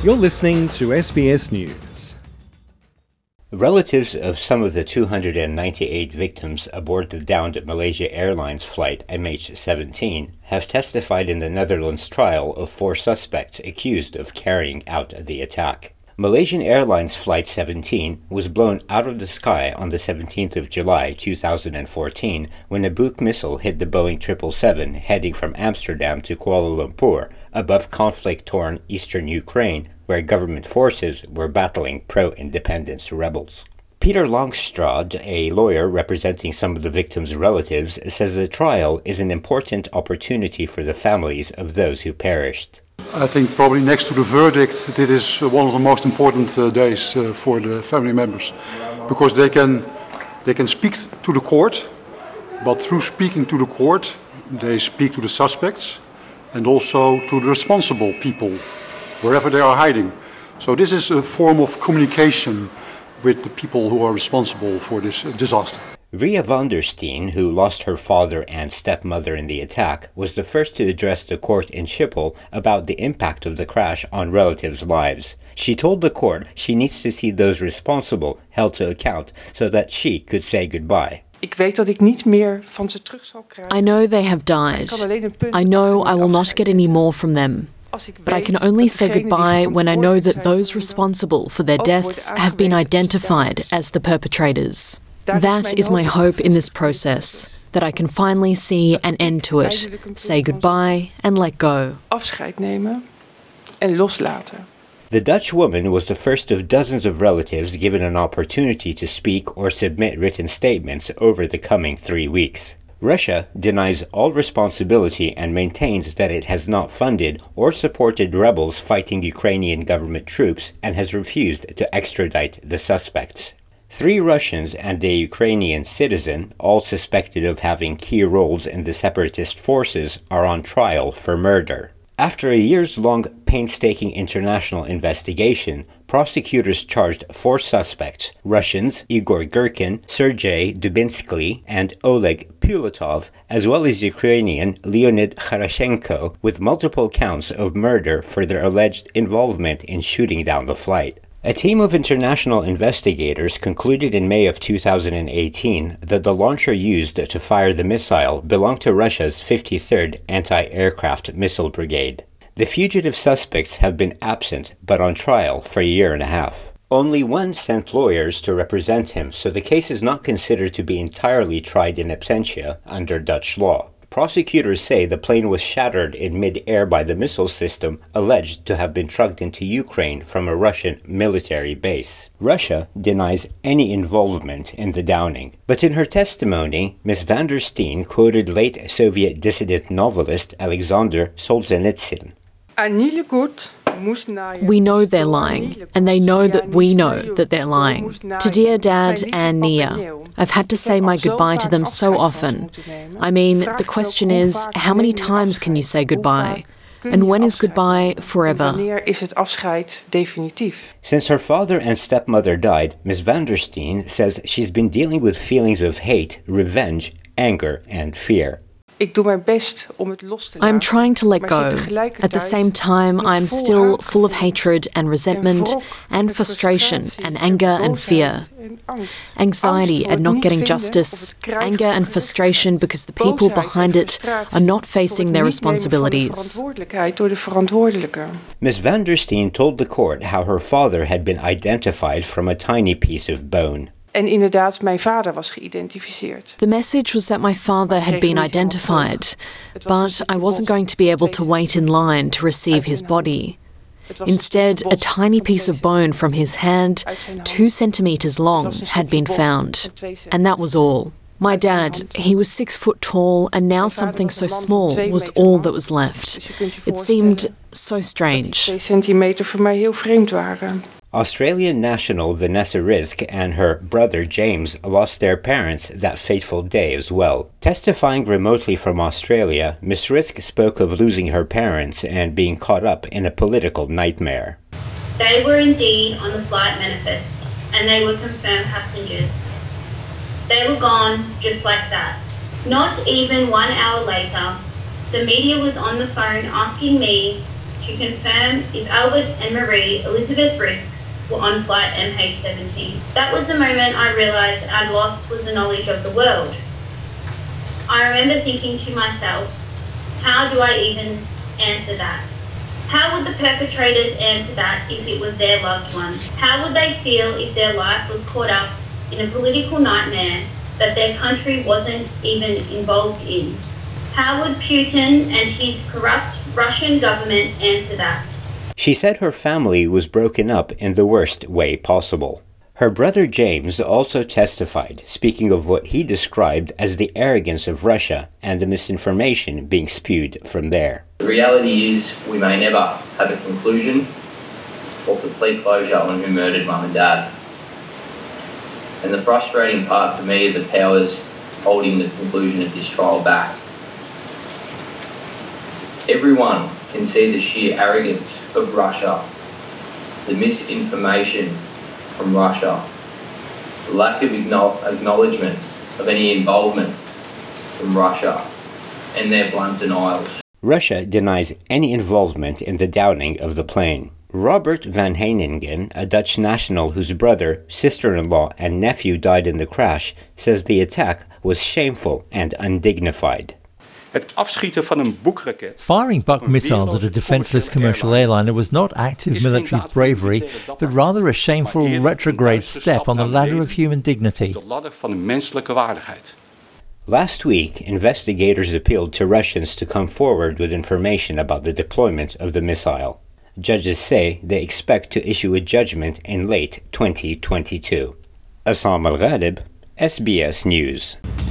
You're listening to SBS News. Relatives of some of the 298 victims aboard the downed Malaysia Airlines flight MH17 have testified in the Netherlands trial of 4 suspects accused of carrying out the attack. Malaysian Airlines Flight 17 was blown out of the sky on the 17th of July 2014 when a Buk missile hit the Boeing 777 heading from Amsterdam to Kuala Lumpur above conflict-torn eastern Ukraine, where government forces were battling pro-independence rebels. Peter Longstrad, a lawyer representing some of the victims' relatives, says the trial is an important opportunity for the families of those who perished. I think probably next to the verdict, this is one of the most important days for the family members, because they can speak to the court, but through speaking to the court, they speak to the suspects and also to the responsible people, wherever they are hiding. So this is a form of communication with the people who are responsible for this disaster. Ria van der Steen, who lost her father and stepmother in the attack, was the first to address the court in Schiphol about the impact of the crash on relatives' lives. She told the court she needs to see those responsible held to account so that she could say goodbye. I know they have died. I know I will not get any more from them. But I can only say goodbye when I know that those responsible for their deaths have been identified as the perpetrators. That is my hope in this process, that I can finally see an end to it, say goodbye and let go. The Dutch woman was the first of dozens of relatives given an opportunity to speak or submit written statements over the coming 3 weeks. Russia denies all responsibility and maintains that it has not funded or supported rebels fighting Ukrainian government troops and has refused to extradite the suspects. 3 Russians and a Ukrainian citizen, all suspected of having key roles in the separatist forces, are on trial for murder. After a years-long, painstaking international investigation, prosecutors charged 4 suspects, Russians Igor Girkin, Sergei Dubinsky, and Oleg Pulatov, as well as Ukrainian Leonid Kharashenko, with multiple counts of murder for their alleged involvement in shooting down the flight. A team of international investigators concluded in May of 2018 that the launcher used to fire the missile belonged to Russia's 53rd Anti-Aircraft Missile Brigade. The fugitive suspects have been absent but on trial for a year and a half. Only one sent lawyers to represent him, so the case is not considered to be entirely tried in absentia under Dutch law. Prosecutors say the plane was shattered in mid-air by the missile system alleged to have been trucked into Ukraine from a Russian military base. Russia denies any involvement in the downing. But in her testimony, Ms. van der Steen quoted late Soviet dissident novelist Alexander Solzhenitsyn. We know they're lying, and they know that we know that they're lying. To dear Dad and Nia, I've had to say my goodbye to them so often. I mean, the question is, how many times can you say goodbye? And when is goodbye forever? Since her father and stepmother died, Ms. van der Steen says she's been dealing with feelings of hate, revenge, anger, and fear. I'm trying to let go. At the same time, I'm still full of hatred and resentment and frustration and anger and fear. Anxiety at not getting justice, anger and frustration because the people behind it are not facing their responsibilities. Ms. van der Steen told the court how her father had been identified from a tiny piece of bone. En inderdaad, mijn vader was geïdentificeerd. The message was that my father had been identified, but I wasn't going to be able to wait in line to receive his body. Instead, a tiny piece of bone from his hand, 2 centimeters long, had been found. And that was all. My dad, he was 6 foot tall, and now something so small was all that was left. It seemed so strange. 2 centimeter voor mij heel vreemd waren. Australian national Vanessa Risk and her brother James lost their parents that fateful day as well. Testifying remotely from Australia, Miss Risk spoke of losing her parents and being caught up in a political nightmare. They were indeed on the flight manifest, and they were confirmed passengers. They were gone just like that. Not even 1 hour later, the media was on the phone asking me to confirm if Albert and Marie Elizabeth Risk were on flight MH17. That was the moment I realised I'd lost was the knowledge of the world. I remember thinking to myself, how do I even answer that? How would the perpetrators answer that if it was their loved one? How would they feel if their life was caught up in a political nightmare that their country wasn't even involved in? How would Putin and his corrupt Russian government answer that? She said her family was broken up in the worst way possible. Her brother James also testified, speaking of what he described as the arrogance of Russia and the misinformation being spewed from there. The reality is we may never have a conclusion or complete closure on who murdered Mum and Dad. And the frustrating part for me are the powers holding the conclusion of this trial back. Everyone can see the sheer arrogance of Russia, the misinformation from Russia, the lack of acknowledgement of any involvement from Russia, and their blunt denials. Russia denies any involvement in the downing of the plane. Robert van Heiningen, a Dutch national whose brother, sister-in-law, and nephew died in the crash, says the attack was shameful and undignified. Firing Buk missiles at a defenseless commercial airliner was not active military bravery, but rather a shameful retrograde step on the ladder of human dignity. Last week, investigators appealed to Russians to come forward with information about the deployment of the missile. Judges say they expect to issue a judgment in late 2022. Assam Al-Ghalib, SBS News.